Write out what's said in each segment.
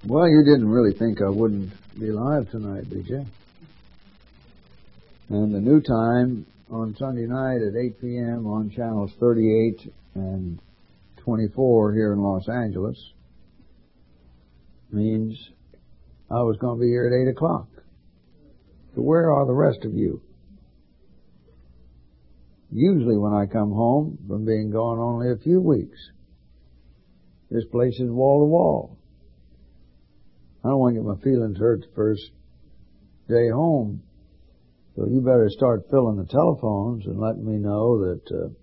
Well, you didn't really think I wouldn't be live tonight, did you? And the new time on Sunday night at 8 p.m. on channels 38 and 24 here in Los Angeles means I was going to be here at 8 o'clock. So where are the rest of you? Usually when I come home from being gone only a few weeks, this place is wall to wall. I don't want to get my feelings hurt the first day home. So you better start filling the telephones and letting me know that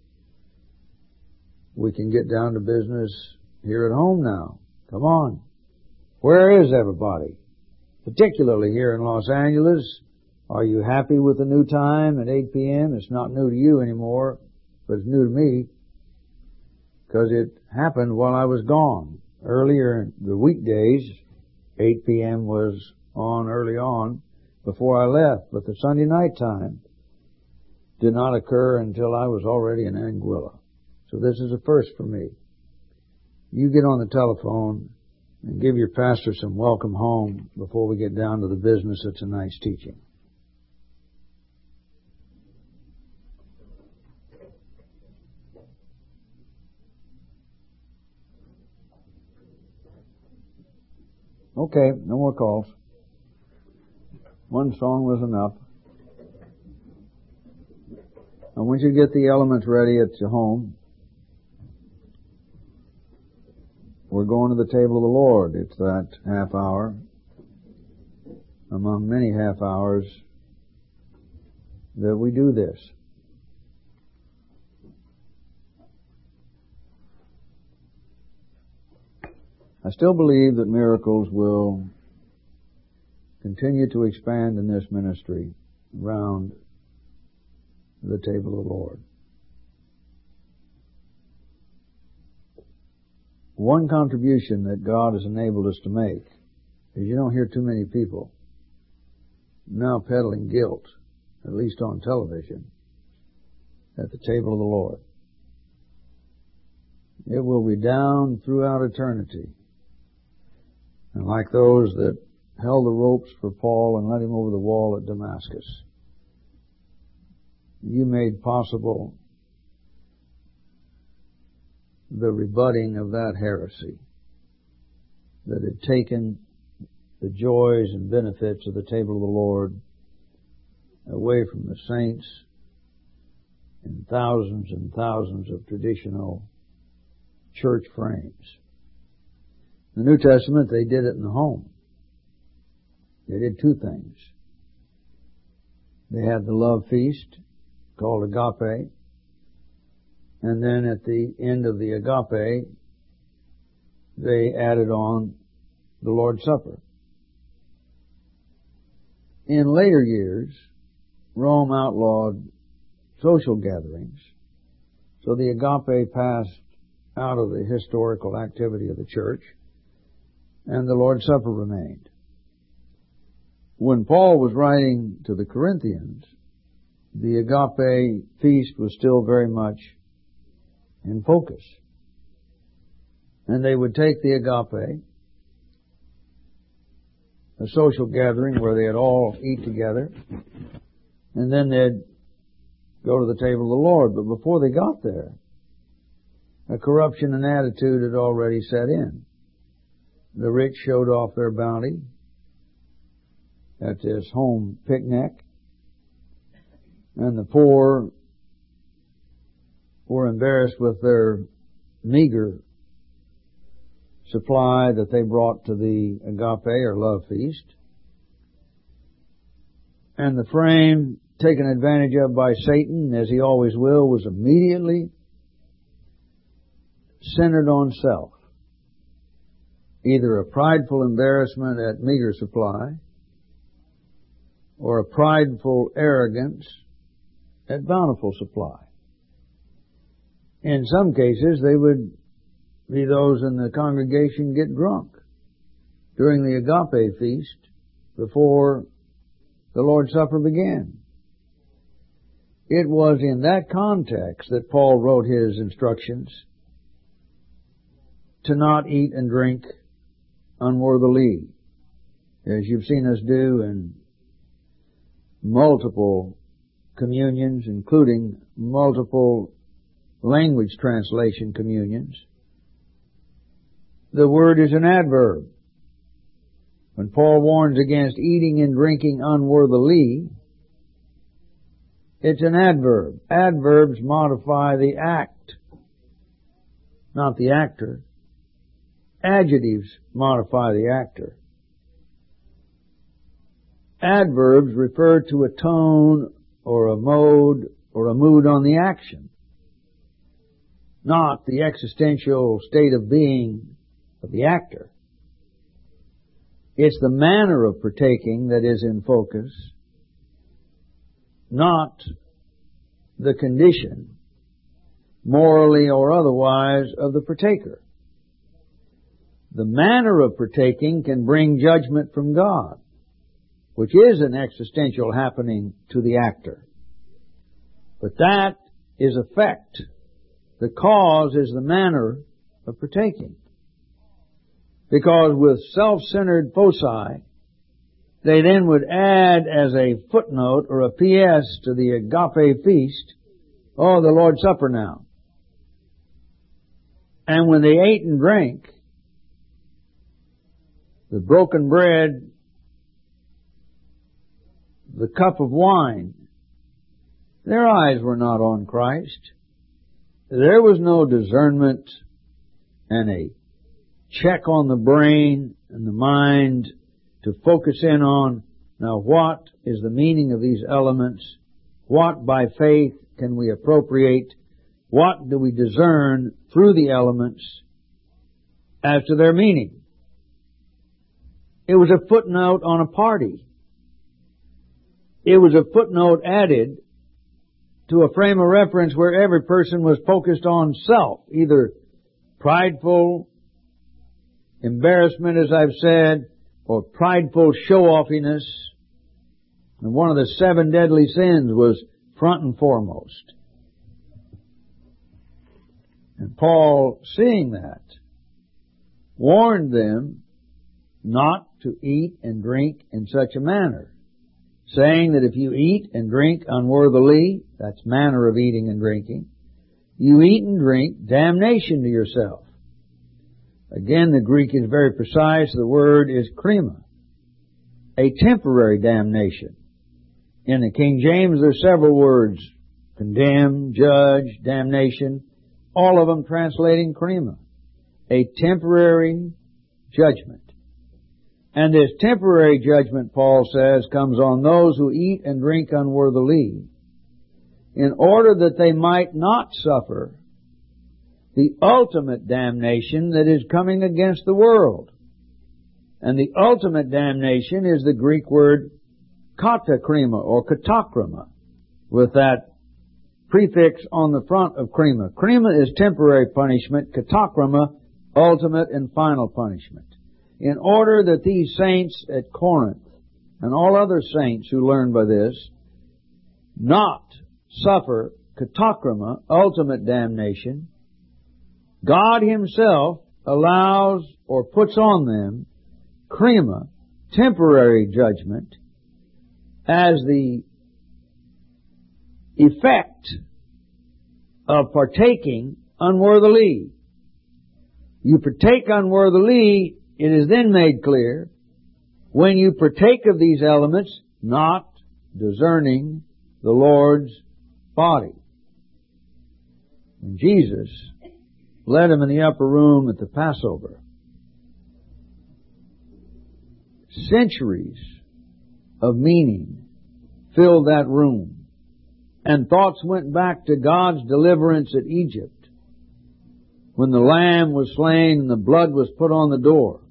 we can get down to business here at home now. Come on. Where is everybody? Particularly here in Los Angeles. Are you happy with the new time at 8 p.m.? It's not new to you anymore, but it's new to me because it happened while I was gone. Earlier in the weekdays, 8 p.m. was on early on before I left, but the Sunday night time did not occur until I was already in Anguilla. So this is a first for me. You get on the telephone and give your pastor some welcome home before we get down to the business of tonight's teaching. Okay, no more calls. One song was enough. I want you to get the elements ready at your home. We're going to the table of the Lord. It's that half hour, among many half hours, that we do this. I still believe that miracles will continue to expand in this ministry around the table of the Lord. One contribution that God has enabled us to make is you don't hear too many people now peddling guilt, at least on television, at the table of the Lord. It will be down throughout eternity. And like those that held the ropes for Paul and led him over the wall at Damascus, you made possible the rebutting of that heresy that had taken the joys and benefits of the table of the Lord away from the saints in thousands and thousands of traditional church frames. In the New Testament, they did it in the home. They did two things. They had the love feast, called agape, and then at the end of the agape, they added on the Lord's Supper. In later years, Rome outlawed social gatherings, so the agape passed out of the historical activity of the church, and the Lord's Supper remained. When Paul was writing to the Corinthians, the agape feast was still very much in focus. And they would take the agape, a social gathering where they'd all eat together, and then they'd go to the table of the Lord. But before they got there, a corruption in attitude had already set in. The rich showed off their bounty at this home picnic, and the poor were embarrassed with their meager supply that they brought to the agape or love feast. And the frame taken advantage of by Satan, as he always will, was immediately centered on self. Either a prideful embarrassment at meager supply or a prideful arrogance at bountiful supply. In some cases, they would be those in the congregation get drunk during the agape feast before the Lord's Supper began. It was in that context that Paul wrote his instructions to not eat and drink unworthily, as you've seen us do in multiple communions, including multiple language translation communions. The word is an adverb. When Paul warns against eating and drinking unworthily, it's an adverb. Adverbs modify the act, not the actor. Adjectives modify the actor. Adverbs refer to a tone or a mode or a mood on the action, not the existential state of being of the actor. It's the manner of partaking that is in focus, not the condition, morally or otherwise, of the partaker. The manner of partaking can bring judgment from God, which is an existential happening to the actor. But that is effect. The cause is the manner of partaking. Because with self-centered foci, they then would add as a footnote or a PS to the agape feast, oh, the Lord's Supper now. And when they ate and drank, the broken bread, the cup of wine, their eyes were not on Christ. There was no discernment and a check on the brain and the mind to focus in on, now what is the meaning of these elements? What by faith can we appropriate? What do we discern through the elements as to their meaning? It was a footnote on a party. It was a footnote added to a frame of reference where every person was focused on self, either prideful embarrassment, as I've said, or prideful show-offiness. And one of the 7 deadly sins was front and foremost. And Paul, seeing that, warned them not to eat and drink in such a manner, saying that if you eat and drink unworthily, that's manner of eating and drinking, you eat and drink damnation to yourself. Again, the Greek is very precise. The word is krima, a temporary damnation. In the King James, there are several words: condemn, judge, damnation, all of them translating krima, a temporary judgment. And this temporary judgment, Paul says, comes on those who eat and drink unworthily, in order that they might not suffer the ultimate damnation that is coming against the world. And the ultimate damnation is the Greek word katakrima or katakrima, with that prefix on the front of krima. Krima is temporary punishment, katakrima, ultimate and final punishment. In order that these saints at Corinth and all other saints who learn by this not suffer katakrima, ultimate damnation, God Himself allows or puts on them krima, temporary judgment, as the effect of partaking unworthily. You partake unworthily, it is then made clear, when you partake of these elements, not discerning the Lord's body. And Jesus led him in the upper room at the Passover. Centuries of meaning filled that room, and thoughts went back to God's deliverance at Egypt, when the lamb was slain and the blood was put on the door.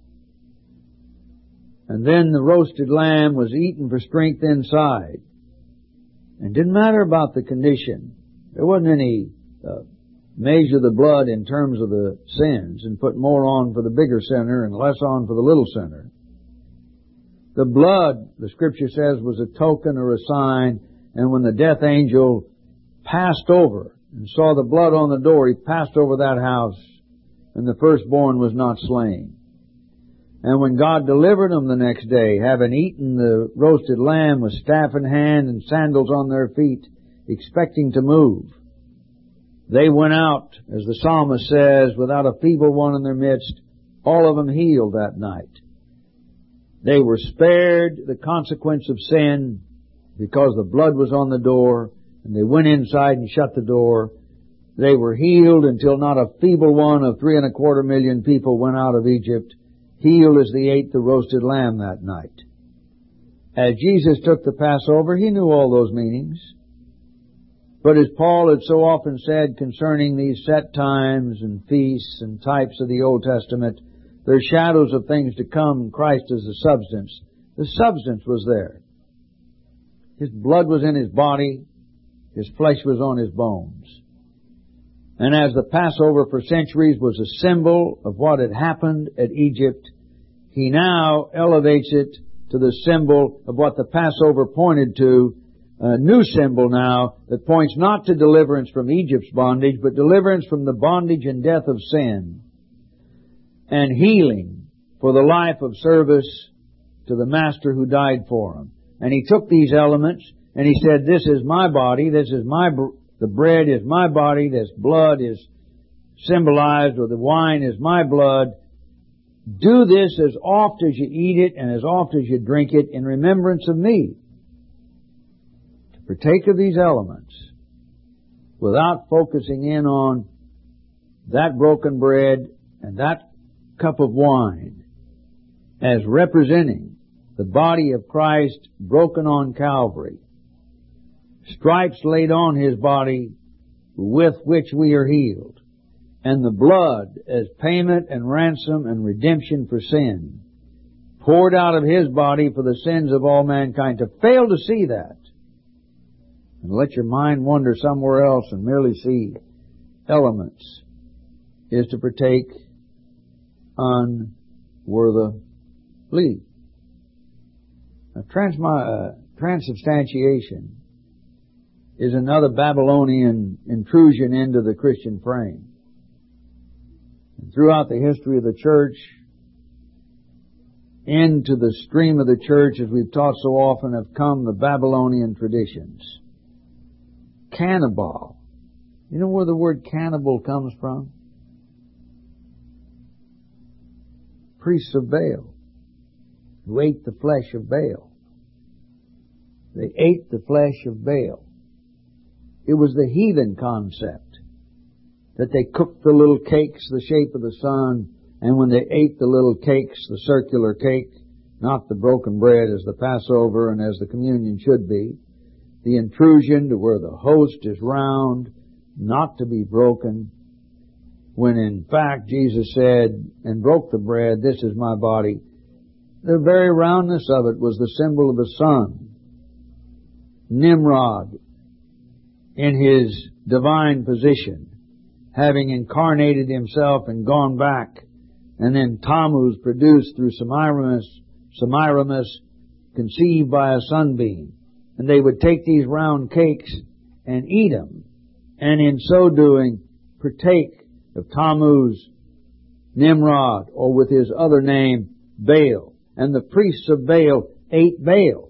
And then the roasted lamb was eaten for strength inside. And it didn't matter about the condition. There wasn't any measure the blood in terms of the sins and put more on for the bigger sinner and less on for the little sinner. The blood, the Scripture says, was a token or a sign, and when the death angel passed over and saw the blood on the door, he passed over that house, and the firstborn was not slain. And when God delivered them the next day, having eaten the roasted lamb with staff in hand and sandals on their feet, expecting to move, they went out, as the psalmist says, without a feeble one in their midst, all of them healed that night. They were spared the consequence of sin because the blood was on the door, and they went inside and shut the door. They were healed until not a feeble one of 3.25 million people went out of Egypt, healed as they ate the roasted lamb that night. As Jesus took the Passover, He knew all those meanings. But as Paul had so often said concerning these set times and feasts and types of the Old Testament, they're shadows of things to come. Christ is the substance. The substance was there. His blood was in His body. His flesh was on His bones. And as the Passover for centuries was a symbol of what had happened at Egypt, He now elevates it to the symbol of what the Passover pointed to, a new symbol now that points not to deliverance from Egypt's bondage, but deliverance from the bondage and death of sin, and healing for the life of service to the Master who died for him. And He took these elements and He said, this is my body, this is the bread is my body, this blood is symbolized, or the wine is my blood. Do this as oft as you eat it and as oft as you drink it in remembrance of me. To partake of these elements without focusing in on that broken bread and that cup of wine as representing the body of Christ broken on Calvary, stripes laid on His body with which we are healed, and the blood as payment and ransom and redemption for sin, poured out of His body for the sins of all mankind. To fail to see that and let your mind wander somewhere else and merely see elements is to partake unworthily. Now, transubstantiation is another Babylonian intrusion into the Christian frame. And throughout the history of the church, into the stream of the church, as we've taught so often, have come the Babylonian traditions. Cannibal. You know where the word cannibal comes from? Priests of Baal, who ate the flesh of Baal. They ate the flesh of Baal. It was the heathen concept that they cooked the little cakes the shape of the sun, and when they ate the little cakes, the circular cake, not the broken bread as the Passover and as the communion should be, the intrusion to where the host is round, not to be broken, when in fact Jesus said and broke the bread, this is my body. The very roundness of it was the symbol of the sun. Nimrod, in his divine position, having incarnated himself and gone back, and then Tammuz produced through Semiramis, conceived by a sunbeam. And they would take these round cakes and eat them, and in so doing partake of Tammuz, Nimrod, or with his other name, Baal. And the priests of Baal ate Baal.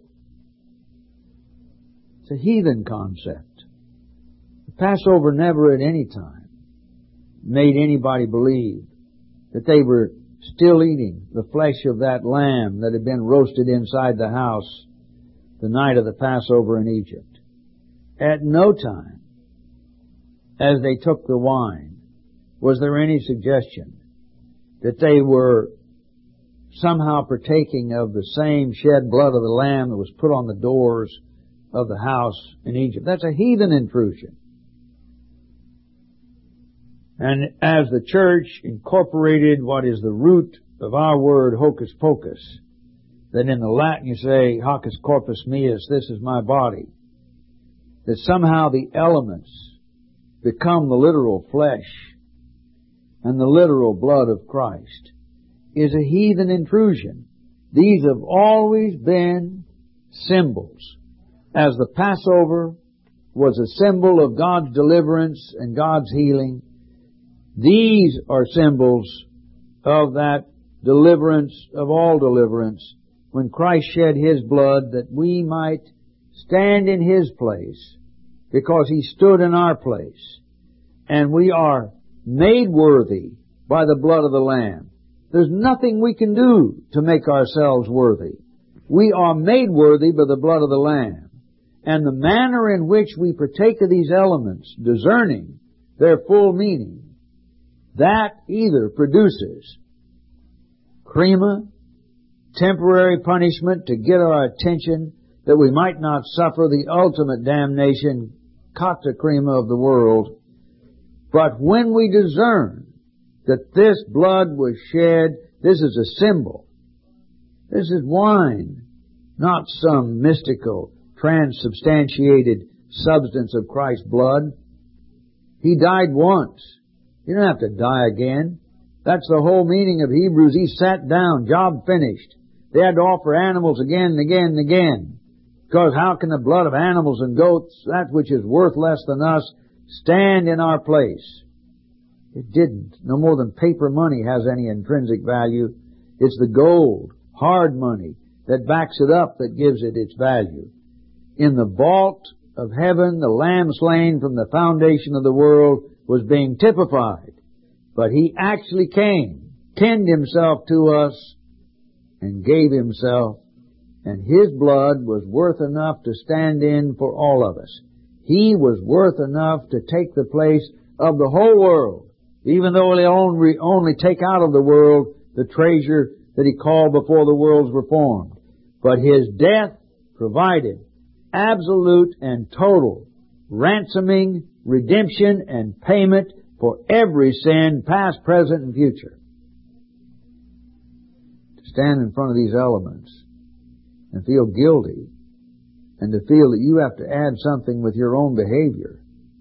It's a heathen concept. The Passover never at any time made anybody believe that they were still eating the flesh of that lamb that had been roasted inside the house the night of the Passover in Egypt. At no time, as they took the wine, was there any suggestion that they were somehow partaking of the same shed blood of the lamb that was put on the doors of the house in Egypt. That's a heathen intrusion. And as the church incorporated what is the root of our word hocus pocus, that in the Latin you say hocus corpus meus, this is my body, that somehow the elements become the literal flesh and the literal blood of Christ, is a heathen intrusion. These have always been symbols. As the Passover was a symbol of God's deliverance and God's healing, these are symbols of that deliverance of all deliverance, when Christ shed His blood that we might stand in His place, because He stood in our place. And we are made worthy by the blood of the Lamb. There's nothing we can do to make ourselves worthy. We are made worthy by the blood of the Lamb. And the manner in which we partake of these elements, discerning their full meaning, that either produces krima, temporary punishment to get our attention, that we might not suffer the ultimate damnation, kata krima of the world. But when we discern that this blood was shed, this is a symbol. This is wine, not some mystical, transubstantiated substance of Christ's blood. He died once. You don't have to die again. That's the whole meaning of Hebrews. He sat down, job finished. They had to offer animals again and again and again. Because how can the blood of animals and goats, that which is worth less than us, stand in our place? It didn't. No more than paper money has any intrinsic value. It's the gold, hard money, that backs it up that gives it its value. In the vault of heaven, the Lamb slain from the foundation of the world was being typified. But He actually came, kenned Himself to us, and gave Himself, and His blood was worth enough to stand in for all of us. He was worth enough to take the place of the whole world, even though He'll only take out of the world the treasure that He called before the worlds were formed. But His death provided absolute and total ransoming, redemption, and payment for every sin, past, present, and future. To stand in front of these elements and feel guilty, and to feel that you have to add something with your own behavior,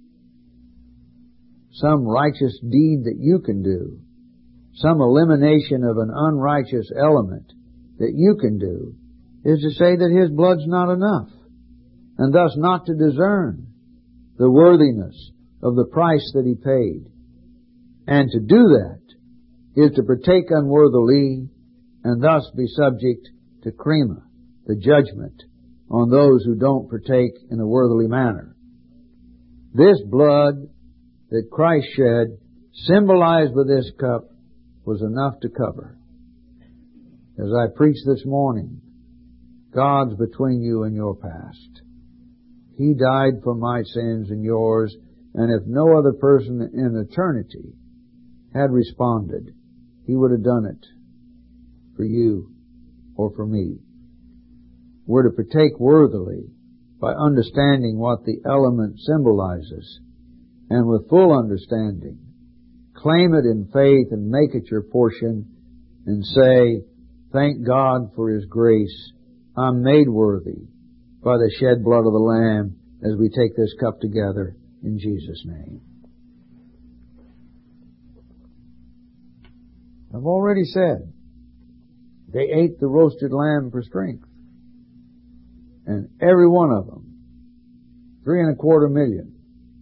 some righteous deed that you can do, some elimination of an unrighteous element that you can do, is to say that His blood's not enough, and thus not to discern the worthiness of the price that He paid. And to do that is to partake unworthily and thus be subject to krima, the judgment on those who don't partake in a worthily manner. This blood that Christ shed, symbolized by this cup, was enough to cover. As I preached this morning, God's between you and your past. He died for my sins and yours, and if no other person in eternity had responded, He would have done it for you or for me. We're to partake worthily by understanding what the element symbolizes, and with full understanding, claim it in faith and make it your portion and say, thank God for His grace. I'm made worthy by the shed blood of the Lamb, as we take this cup together in Jesus' name. I've already said they ate the roasted lamb for strength. And every one of them, 3.25 million,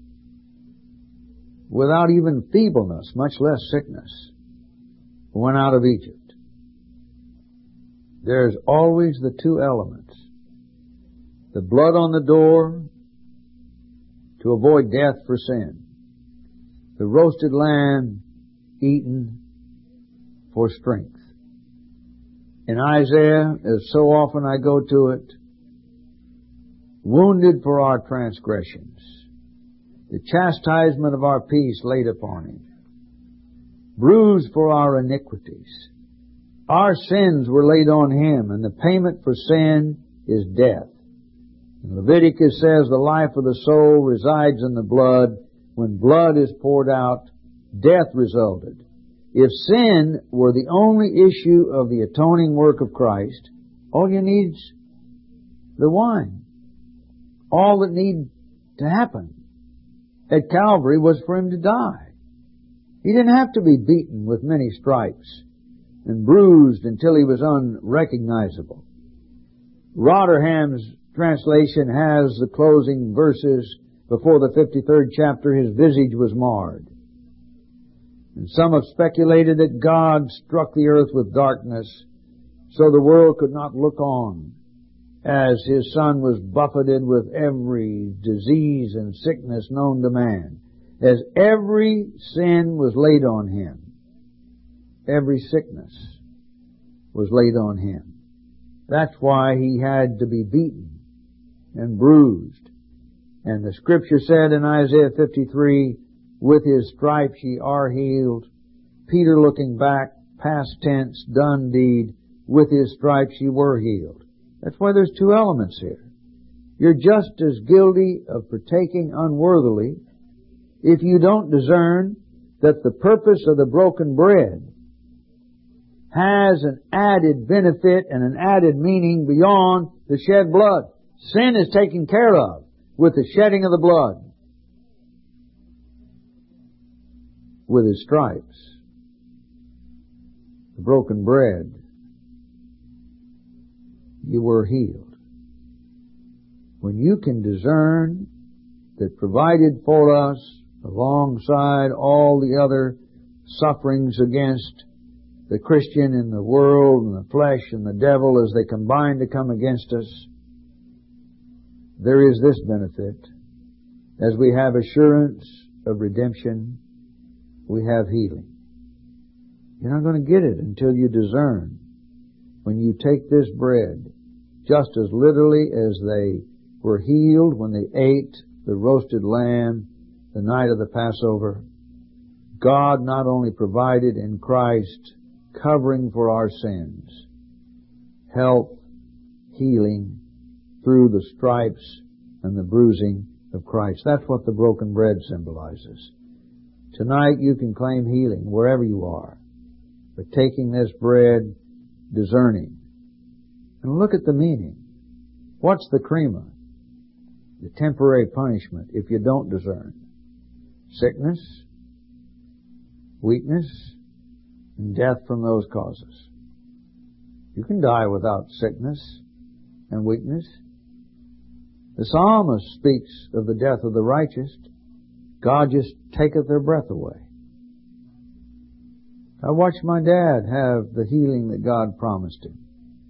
without even feebleness, much less sickness, went out of Egypt. There's always the two elements. The blood on the door to avoid death for sin. The roasted lamb eaten for strength. In Isaiah, as so often I go to it, wounded for our transgressions, the chastisement of our peace laid upon Him, bruised for our iniquities. Our sins were laid on Him, and the payment for sin is death. And Leviticus says the life of the soul resides in the blood. When blood is poured out, death resulted. If sin were the only issue of the atoning work of Christ, all you need is the wine. All that needed to happen at Calvary was for Him to die. He didn't have to be beaten with many stripes and bruised until He was unrecognizable. Rotherham's translation has the closing verses before the 53rd chapter, His visage was marred. And some have speculated that God struck the earth with darkness so the world could not look on as His Son was buffeted with every disease and sickness known to man. As every sin was laid on Him, every sickness was laid on Him. That's why He had to be beaten and bruised. And the Scripture said in Isaiah 53, with His stripes ye are healed. Peter looking back, past tense, done deed, with His stripes ye were healed. That's why there's two elements here. You're just as guilty of partaking unworthily if you don't discern that the purpose of the broken bread has an added benefit and an added meaning beyond the shed blood. Sin is taken care of with the shedding of the blood. With His stripes, the broken bread, you were healed. When you can discern that provided for us, alongside all the other sufferings against the Christian and the world and the flesh and the devil as they combine to come against us, there is this benefit. As we have assurance of redemption, we have healing. You're not going to get it until you discern. When you take this bread, just as literally as they were healed when they ate the roasted lamb the night of the Passover, God not only provided in Christ covering for our sins, health, healing through the stripes and the bruising of Christ. That's what the broken bread symbolizes. Tonight you can claim healing wherever you are by taking this bread, discerning. And look at the meaning. What's the krima? The temporary punishment if you don't discern. Sickness, weakness, and death from those causes. You can die without sickness and weakness. The psalmist speaks of the death of the righteous. God just taketh their breath away. I watched my dad have the healing that God promised him.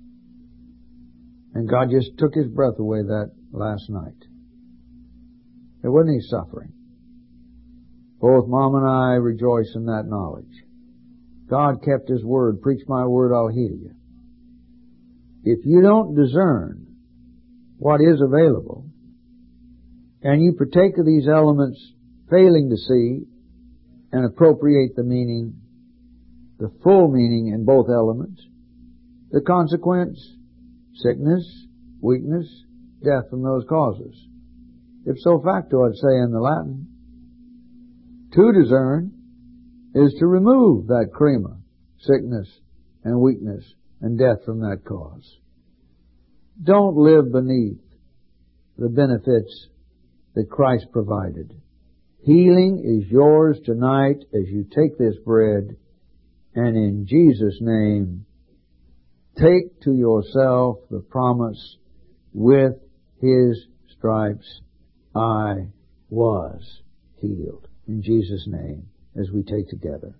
And God just took his breath away that last night. There wasn't any suffering. Both Mom and I rejoice in that knowledge. God kept His word. Preach my word, I'll heal you. If you don't discern what is available, and you partake of these elements failing to see and appropriate the meaning, the full meaning in both elements, the consequence, sickness, weakness, death from those causes. Ipso facto, I'd say in the Latin. To discern is to remove that krima, sickness and weakness and death from that cause. Don't live beneath the benefits that Christ provided. Healing is yours tonight as you take this bread, and in Jesus' name, take to yourself the promise, with His stripes I was healed. In Jesus' name, as we take together.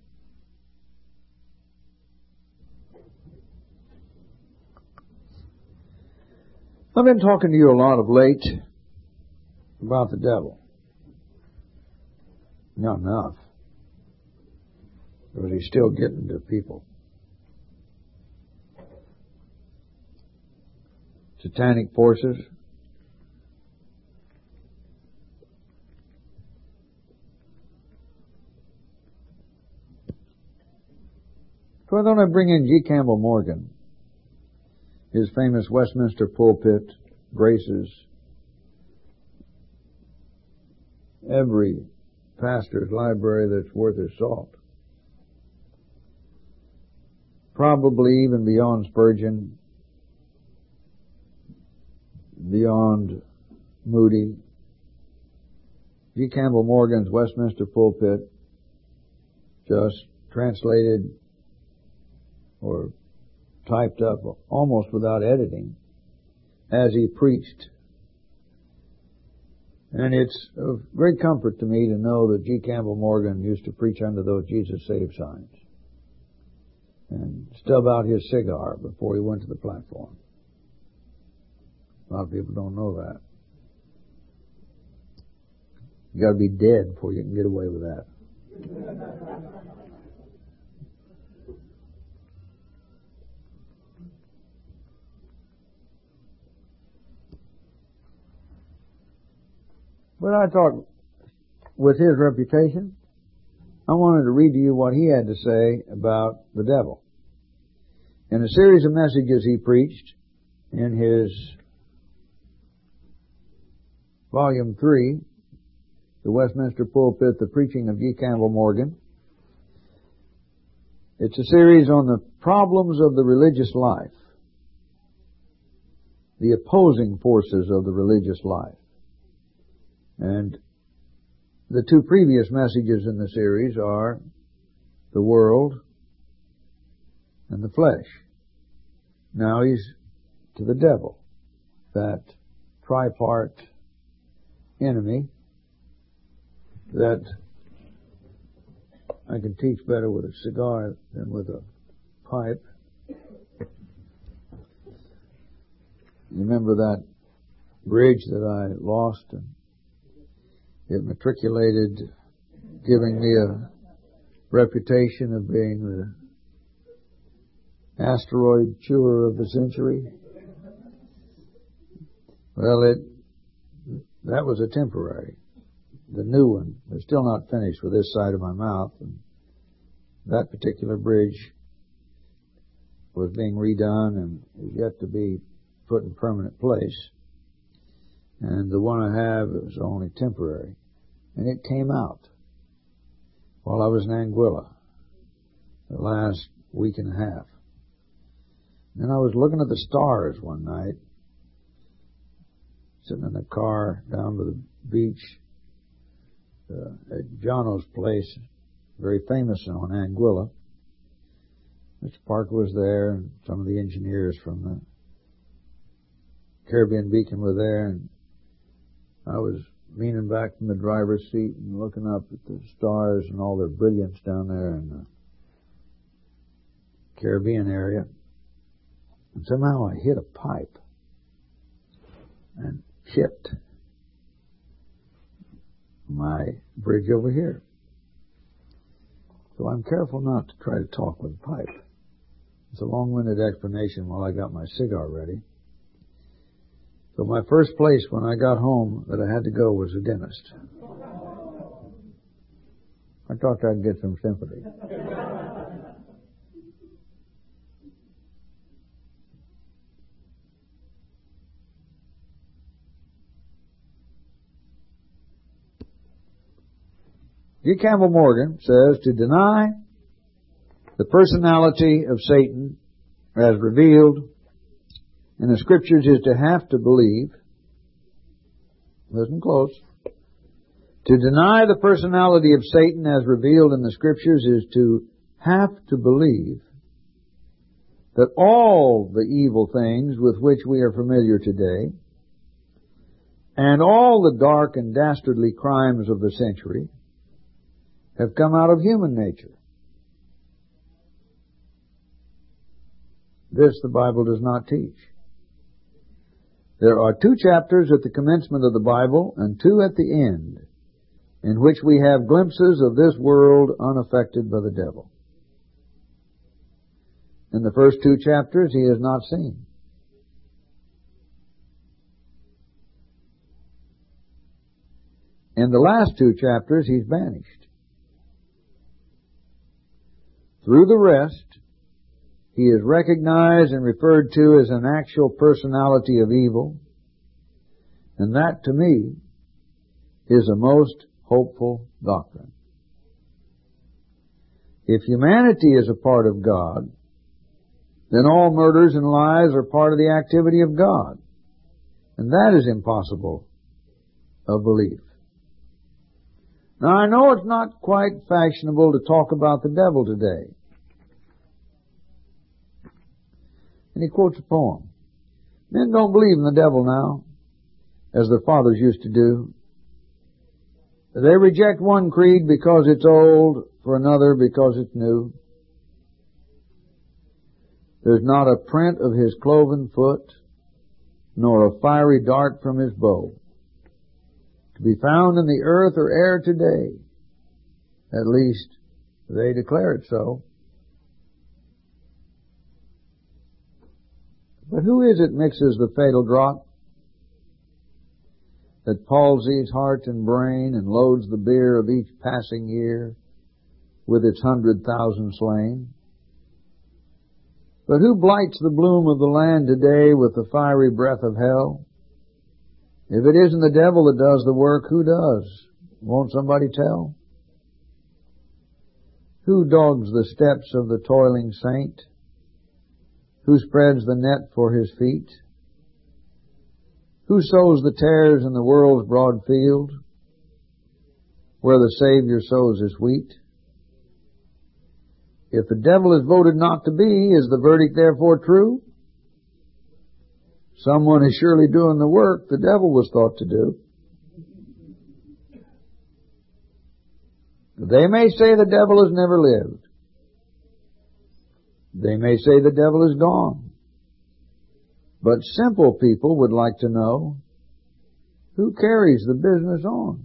I've been talking to you a lot of late about the devil. Not enough. Because he's still getting to people. Satanic forces. So I thought I'd bring in G. Campbell Morgan. His famous Westminster pulpit graces every pastor's library that's worth his salt. Probably even beyond Spurgeon, beyond Moody. G. Campbell Morgan's Westminster pulpit, just translated or typed up almost without editing as he preached And it's of great comfort to me to know that G. Campbell Morgan used to preach under those Jesus Save signs and stub out his cigar before he went to the platform. A lot of people don't know that. You got to be dead before you can get away with that. But I thought, with his reputation, I wanted to read to you what he had to say about the devil. In a series of messages he preached in his Volume 3, The Westminster Pulpit, The Preaching of G. Campbell Morgan. It's a series on the problems of the religious life, the opposing forces of the religious life. And the two previous messages in the series are the world and the flesh. Now he's to the devil, that tripart enemy that I can teach better with a cigar than with a pipe. You remember that bridge that I lost, and it matriculated, giving me a reputation of being the asteroid chewer of the century? Well, that was a temporary. The new one is still not finished with this side of my mouth, and that particular bridge was being redone and is yet to be put in permanent place. And the one I have is only temporary. And it came out while I was in Anguilla the last week and a half. And I was looking at the stars one night, sitting in the car down to the beach at Jono's place, very famous on Anguilla. Mr. Parker was there, and some of the engineers from the Caribbean Beacon were there, and I was leaning back from the driver's seat and looking up at the stars and all their brilliance down there in the Caribbean area. And somehow I hit a pipe and chipped my bridge over here. So I'm careful not to try to talk with a pipe. It's a long-winded explanation while I got my cigar ready. So my first place when I got home that I had to go was a dentist. I thought I'd get some sympathy. G. Campbell Morgan says to deny the personality of Satan as revealed in the Scriptures is to have to believe, listen close, to deny the personality of Satan as revealed in the Scriptures is to have to believe that all the evil things with which we are familiar today and all the dark and dastardly crimes of the century have come out of human nature. This the Bible does not teach. There are 2 chapters at the commencement of the Bible and 2 at the end in which we have glimpses of this world unaffected by the devil. In the first 2 chapters, he is not seen. In the last 2 chapters, he's banished. Through the rest, he is recognized and referred to as an actual personality of evil, and that, to me, is a most hopeful doctrine. If humanity is a part of God, then all murders and lies are part of the activity of God, and that is impossible of belief. Now, I know it's not quite fashionable to talk about the devil today. And he quotes a poem. Men don't believe in the devil now, as their fathers used to do. They reject one creed because it's old, for another because it's new. There's not a print of his cloven foot, nor a fiery dart from his bow, to be found in the earth or air today. At least they declare it so. But who is it mixes the fatal draught that palsies heart and brain and loads the bier of each passing year with its 100,000 slain? But who blights the bloom of the land today with the fiery breath of hell? If it isn't the devil that does the work, who does? Won't somebody tell? Who dogs the steps of the toiling saint? Who spreads the net for his feet? Who sows the tares in the world's broad field, where the Savior sows his wheat? If the devil is voted not to be, is the verdict therefore true? Someone is surely doing the work the devil was thought to do. They may say the devil has never lived. They may say the devil is gone. But simple people would like to know, who carries the business on?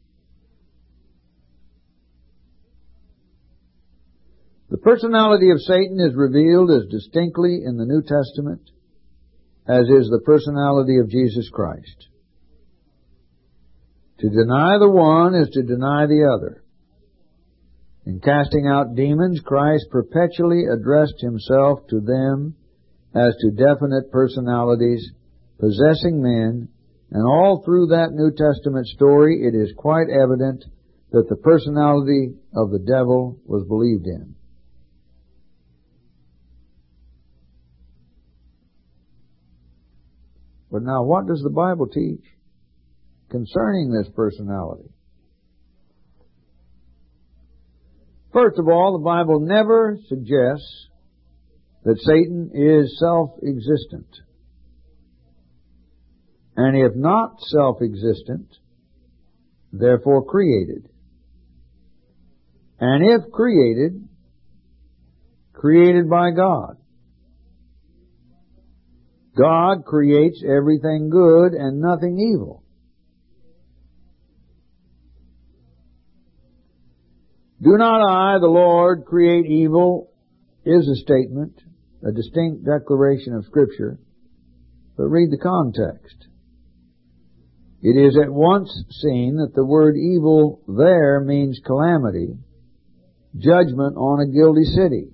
The personality of Satan is revealed as distinctly in the New Testament as is the personality of Jesus Christ. To deny the one is to deny the other. In casting out demons, Christ perpetually addressed himself to them as to definite personalities possessing men, and all through that New Testament story it is quite evident that the personality of the devil was believed in. But now what does the Bible teach concerning this personality? First of all, the Bible never suggests that Satan is self-existent. And if not self-existent, therefore created. And if created, created by God. God creates everything good and nothing evil. Do not I, the Lord, create evil is a statement, a distinct declaration of Scripture, but read the context. It is at once seen that the word evil there means calamity, judgment on a guilty city.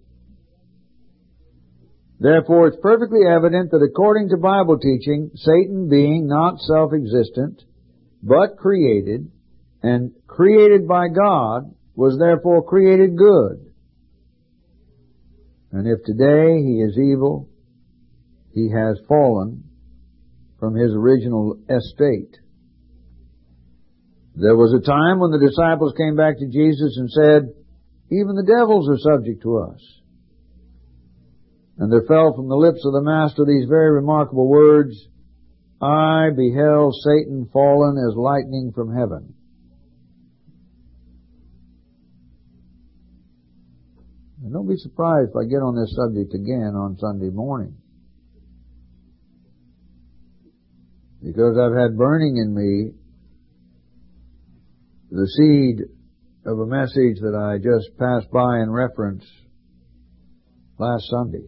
Therefore, it's perfectly evident that according to Bible teaching, Satan being not self-existent, but created, and created by God, was therefore created good. And if today he is evil, he has fallen from his original estate. There was a time when the disciples came back to Jesus and said, "Even the devils are subject to us." And there fell from the lips of the Master these very remarkable words, "I beheld Satan fallen as lightning from heaven." And don't be surprised if I get on this subject again on Sunday morning, because I've had burning in me the seed of a message that I just passed by in reference last Sunday.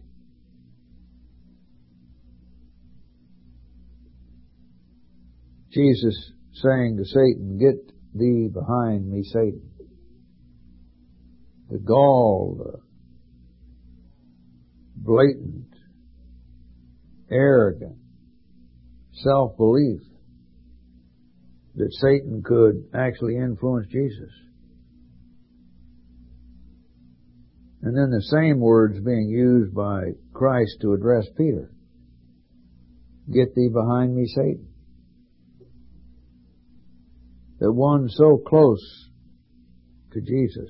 Jesus saying to Satan, "Get thee behind me, Satan." The gall, the blatant, arrogant self-belief that Satan could actually influence Jesus. And then the same words being used by Christ to address Peter. "Get thee behind me, Satan." That one so close to Jesus,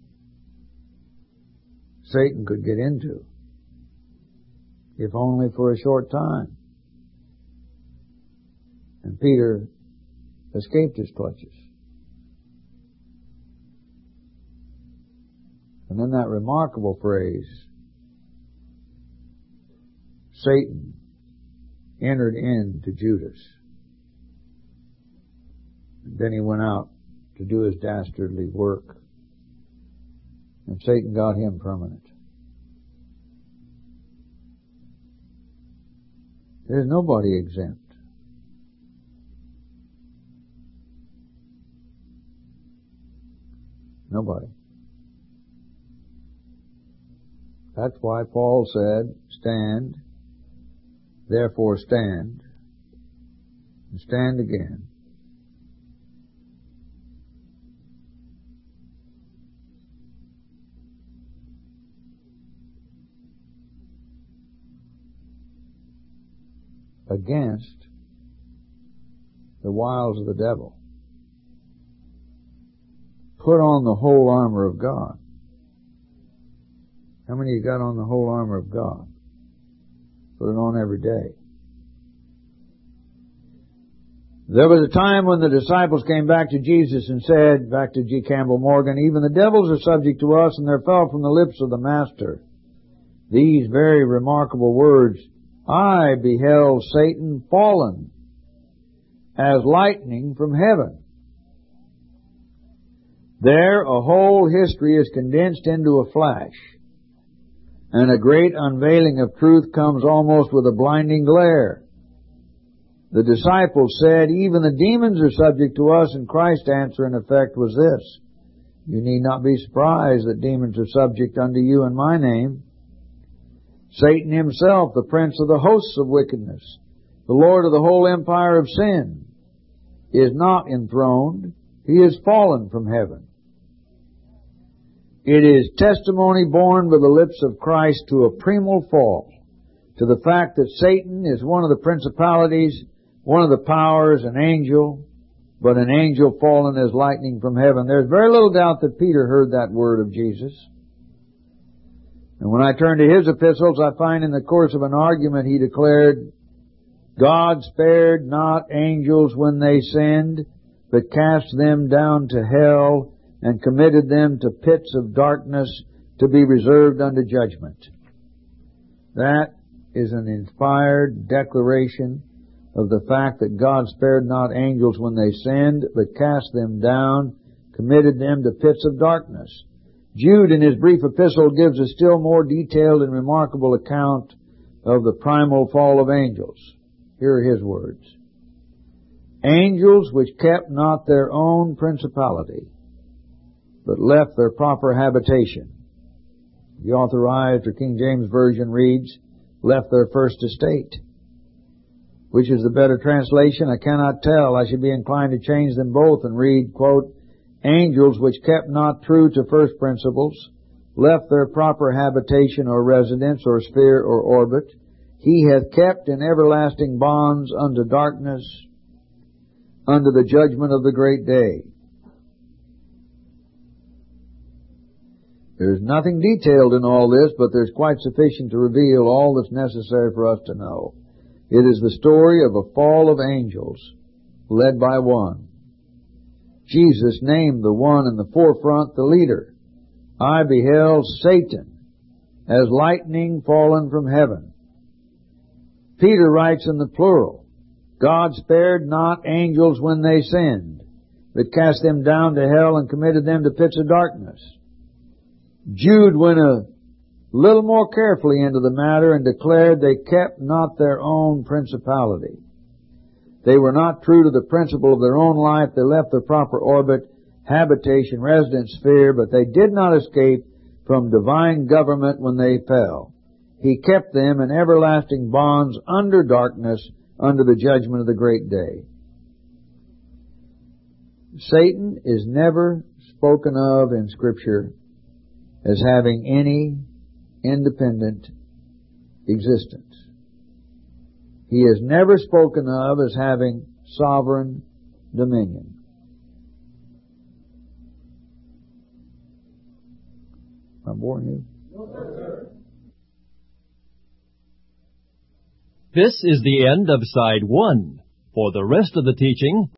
Satan could get into, if only for a short time. And Peter escaped his clutches. And then that remarkable phrase, Satan entered into Judas. And then he went out to do his dastardly work. And Satan got him permanent. There's nobody exempt. Nobody. That's why Paul said, stand, therefore stand, and stand again. Against the wiles of the devil. Put on the whole armor of God. How many of you got on the whole armor of God? Put it on every day. There was a time when the disciples came back to Jesus and said, back to G. Campbell Morgan, even the devils are subject to us, and there fell from the lips of the Master these very remarkable words, I beheld Satan fallen as lightning from heaven. There a whole history is condensed into a flash, and a great unveiling of truth comes almost with a blinding glare. The disciples said, even the demons are subject to us, and Christ's answer in effect was this, you need not be surprised that demons are subject unto you in my name. Satan himself, the prince of the hosts of wickedness, the Lord of the whole empire of sin, is not enthroned. He is fallen from heaven. It is testimony borne by the lips of Christ to a primal fall, to the fact that Satan is one of the principalities, one of the powers, an angel, but an angel fallen as lightning from heaven. There's very little doubt that Peter heard that word of Jesus. And when I turn to his epistles, I find in the course of an argument he declared, God spared not angels when they sinned, but cast them down to hell and committed them to pits of darkness to be reserved unto judgment. That is an inspired declaration of the fact that God spared not angels when they sinned, but cast them down, committed them to pits of darkness. Jude, in his brief epistle, gives a still more detailed and remarkable account of the primal fall of angels. Here are his words. Angels which kept not their own principality, but left their proper habitation. The Authorized or King James Version reads, left their first estate. Which is the better translation? I cannot tell. I should be inclined to change them both and read, quote, angels which kept not true to first principles, left their proper habitation or residence or sphere or orbit, he hath kept in everlasting bonds unto darkness, unto the judgment of the great day. There's nothing detailed in all this, but there's quite sufficient to reveal all that's necessary for us to know. It is the story of a fall of angels, led by one. Jesus named the one in the forefront the leader. I beheld Satan as lightning fallen from heaven. Peter writes in the plural, God spared not angels when they sinned, but cast them down to hell and committed them to pits of darkness. Jude went a little more carefully into the matter and declared they kept not their own principality. They were not true to the principle of their own life. They left their proper orbit, habitation, residence, sphere, but they did not escape from divine government when they fell. He kept them in everlasting bonds under darkness, under the judgment of the great day. Satan is never spoken of in Scripture as having any independent existence. He is never spoken of as having sovereign dominion. Am I boring you? No, sir. This is the end of Side 1. For the rest of the teaching,